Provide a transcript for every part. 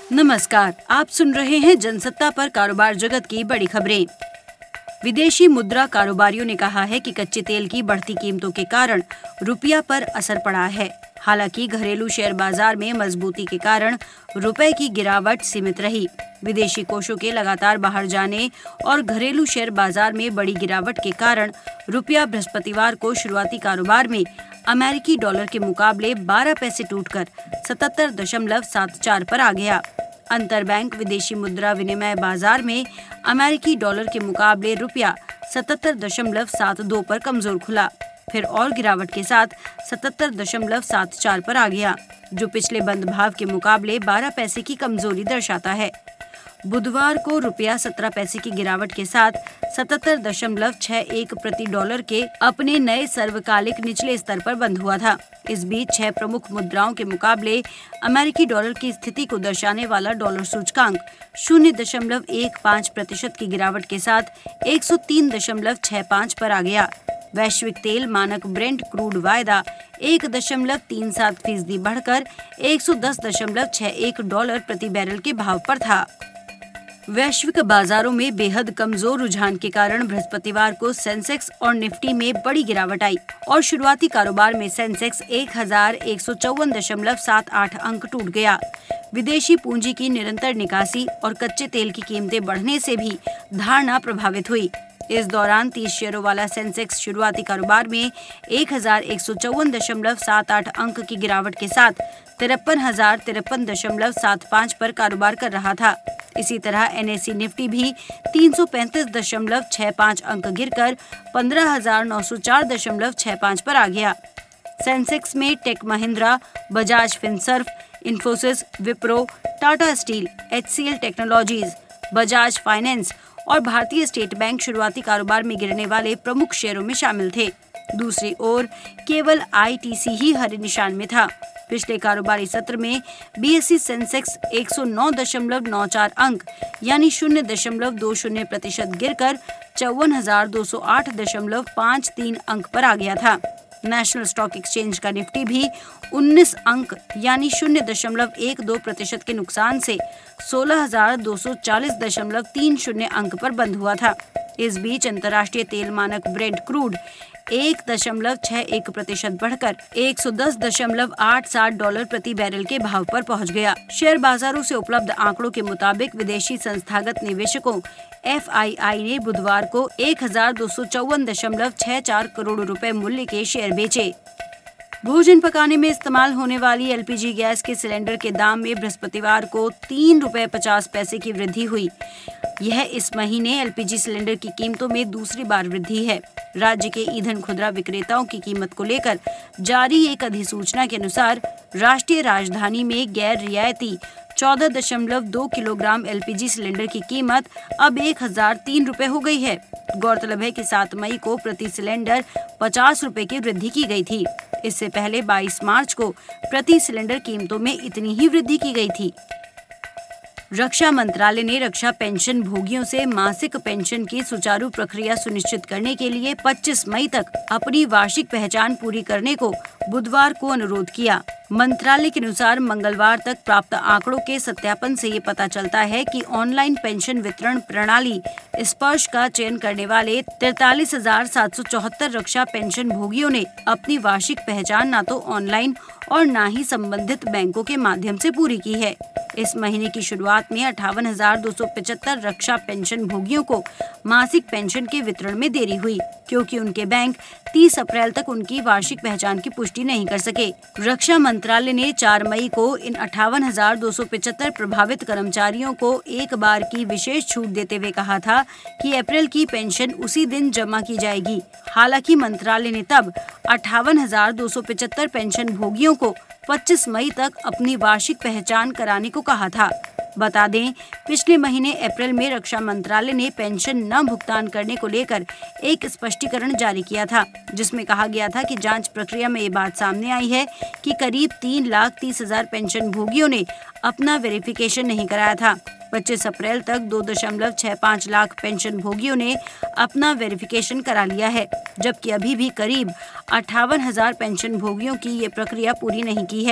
नमस्कार, आप सुन रहे हैं जनसत्ता पर कारोबार जगत की बड़ी खबरें। विदेशी मुद्रा कारोबारियों ने कहा है कि कच्चे तेल की बढ़ती कीमतों के कारण रुपया पर असर पड़ा है। हालांकि घरेलू शेयर बाजार में मजबूती के कारण रुपए की गिरावट सीमित रही। विदेशी कोषों के लगातार बाहर जाने और घरेलू शेयर बाजार में बड़ी गिरावट के कारण रुपया बृहस्पतिवार को शुरुआती कारोबार में अमेरिकी डॉलर के मुकाबले 12 पैसे टूटकर 77.74 पर आ गया। अंतरबैंक विदेशी मुद्रा विनिमय बाजार में अमेरिकी डॉलर के मुकाबले रुपया 77.72 पर कमजोर खुला, फिर और गिरावट के साथ 77.74 पर आ गया, जो पिछले बंद भाव के मुकाबले 12 पैसे की कमजोरी दर्शाता है। बुधवार को रुपया 17 पैसे की गिरावट के साथ 77.61 प्रति डॉलर के अपने नए सर्वकालिक निचले स्तर पर बंद हुआ था। इस बीच 6 प्रमुख मुद्राओं के मुकाबले अमेरिकी डॉलर की स्थिति को दर्शाने वाला डॉलर सूचकांक 0.15% की गिरावट के साथ 103.65 पर आ गया। वैश्विक तेल मानक ब्रेंट क्रूड वायदा 1.37% बढ़कर 110.61 डॉलर प्रति बैरल के भाव पर था। वैश्विक बाजारों में बेहद कमजोर रुझान के कारण बृहस्पतिवार को सेंसेक्स और निफ्टी में बड़ी गिरावट आई और शुरुआती कारोबार में सेंसेक्स 1154.78 अंक टूट गया। विदेशी पूंजी की निरंतर निकासी और कच्चे तेल की कीमतें बढ़ने से भी धारणा प्रभावित हुई। इस दौरान 30 शेयरों वाला सेंसेक्स शुरुआती कारोबार में 1154.78 अंक की गिरावट के साथ 53,053.75 पर कारोबार कर रहा था। इसी तरह एनएसई निफ्टी भी 335.65 अंक गिरकर 15,904.65 पर आ गया। सेंसेक्स में Tech Mahindra, Bajaj Finserv, Infosys, Wipro, Tata Steel, HCL Technologies, Bajaj Finance और भारतीय स्टेट बैंक शुरुआती कारोबार में गिरने वाले प्रमुख शेयरों में शामिल थे। दूसरी ओर केवल आईटीसी ही हरे निशान में था। पिछले कारोबारी सत्र में बीएसई सेंसेक्स 109.94 अंक यानी 0.20% गिरकर 54,208.53 अंक पर आ गया था। नेशनल स्टॉक एक्सचेंज का निफ्टी भी 19 अंक यानी 0.12% के नुकसान से 16,240.30 अंक पर बंद हुआ था। इस बीच अंतर्राष्ट्रीय तेल मानक ब्रेंट क्रूड 1.61% बढ़कर 110.87 डॉलर प्रति बैरल के भाव पर पहुंच गया। शेयर बाजारों से उपलब्ध आंकड़ों के मुताबिक विदेशी संस्थागत निवेशकों एफआईआई ने बुधवार को 1,254.64 करोड़ रुपए मूल्य के शेयर बेचे। भोजन पकाने में इस्तेमाल होने वाली एलपीजी गैस के सिलेंडर के दाम में बृहस्पतिवार को ₹3.50 की वृद्धि हुई। यह इस महीने एलपीजी सिलेंडर की कीमतों में दूसरी बार वृद्धि है। राज्य के ईंधन खुदरा विक्रेताओं की कीमत को लेकर जारी एक अधिसूचना के अनुसार राष्ट्रीय राजधानी में गैर रियायती 14.2 किलोग्राम एलपीजी सिलेंडर की कीमत अब 1,003 रुपए हो गई है। गौरतलब है कि 7 मई को प्रति सिलेंडर 50 रुपए की वृद्धि की गई थी। इससे पहले 22 मार्च को प्रति सिलेंडर कीमतों में इतनी ही वृद्धि की गई थी। रक्षा मंत्रालय ने रक्षा पेंशन भोगियों से मासिक पेंशन की सुचारू प्रक्रिया सुनिश्चित करने के लिए 25 मई तक अपनी वार्षिक पहचान पूरी करने को बुधवार को अनुरोध किया। मंत्रालय के अनुसार मंगलवार तक प्राप्त आंकड़ों के सत्यापन से ये पता चलता है कि ऑनलाइन पेंशन वितरण प्रणाली स्पर्श का चयन करने वाले 43,774 रक्षा पेंशन भोगियों ने अपनी वार्षिक पहचान न तो ऑनलाइन और न ही संबंधित बैंकों के माध्यम से पूरी की है। इस महीने की शुरुआत में 58,275 रक्षा पेंशन भोगियों को मासिक पेंशन के वितरण में देरी हुई, क्योंकि उनके बैंक 30 अप्रैल तक उनकी वार्षिक पहचान की पुष्टि नहीं कर सके। रक्षा मंत्रालय ने 4 मई को इन 58,275 प्रभावित कर्मचारियों को एक बार की विशेष छूट देते हुए कहा था कि अप्रैल की पेंशन उसी दिन जमा की जाएगी। हालांकि मंत्रालय ने तब 58,275 पेंशन भोगियों को 25 मई तक अपनी वार्षिक पहचान कराने को कहा था। बता दें, पिछले महीने अप्रैल में रक्षा मंत्रालय ने पेंशन न भुगतान करने को लेकर एक स्पष्टीकरण जारी किया था, जिसमें कहा गया था कि जांच प्रक्रिया में ये बात सामने आई है कि करीब 3,30,000 पेंशन भोगियों ने अपना वेरिफिकेशन नहीं कराया था। 25 अप्रैल तक 2.65 लाख पेंशन भोगियों ने अपना वेरिफिकेशन करा लिया है, जबकि अभी भी करीब 58,000 पेंशन भोगियों की ये प्रक्रिया पूरी नहीं की है।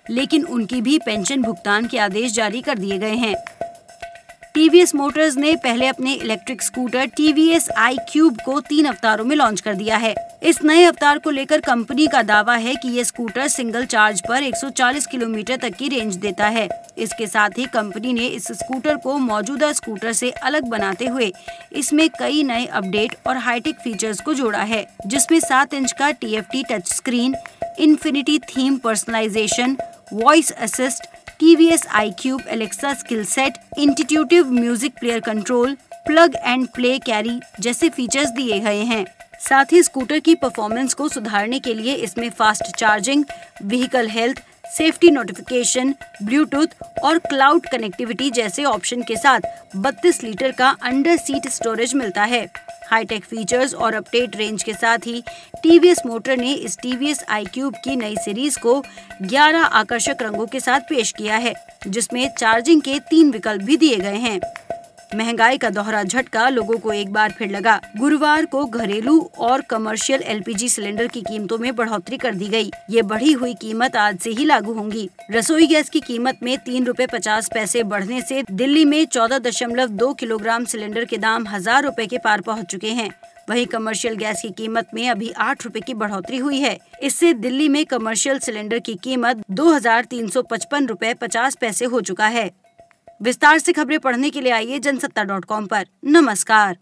लेकिन उनकी भी पेंशन भुगतान के आदेश जारी कर दिए गए हैं। टीवीएस मोटर्स ने पहले अपने इलेक्ट्रिक स्कूटर टीवीएस iQube को 3 अवतारों में लॉन्च कर दिया है। इस नए अवतार को लेकर कंपनी का दावा है कि ये स्कूटर सिंगल चार्ज पर 140 किलोमीटर तक की रेंज देता है। इसके साथ ही कंपनी ने इस स्कूटर को मौजूदा स्कूटर से अलग बनाते हुए इसमें कई नए अपडेट और हाईटेक फीचर्स को जोड़ा है, जिसमें 7 इंच का TFT touch screen, infinity theme personalisation, voice assist, TVS iQube Alexa skill set, intuitive music player control, plug and play carry जैसे फीचर्स दिए गए हैं। साथ ही स्कूटर की परफॉर्मेंस को सुधारने के लिए इसमें fast charging, vehicle health, safety notification, Bluetooth और क्लाउड कनेक्टिविटी जैसे ऑप्शन के साथ 32 लीटर का अंडर सीट स्टोरेज मिलता है। हाईटेक फीचर्स और अपडेट रेंज के साथ ही टीवीएस मोटर ने इस टीवीएस iQube की नई सीरीज को 11 आकर्षक रंगों के साथ पेश किया है, जिसमें चार्जिंग के 3 विकल्प भी दिए गए हैं। महंगाई का दोहरा झटका लोगों को एक बार फिर लगा। गुरुवार को घरेलू और कमर्शियल LPG सिलेंडर की कीमतों में बढ़ोतरी कर दी गई। ये बढ़ी हुई कीमत आज से ही लागू होंगी। रसोई गैस की कीमत में 3 रुपए 50 पैसे बढ़ने से दिल्ली में 14.2 किलोग्राम सिलेंडर के दाम 1000 रुपए के पार पहुंच चुके हैं। वहीं कमर्शियल गैस की कीमत में अभी 8 रुपए की बढ़ोतरी हुई है। इससे दिल्ली में कमर्शियल सिलेंडर की कीमत 2355 रुपए 50 पैसे हो चुका है। विस्तार से खबरें पढ़ने के लिए आइए जनसत्ता.com पर। नमस्कार।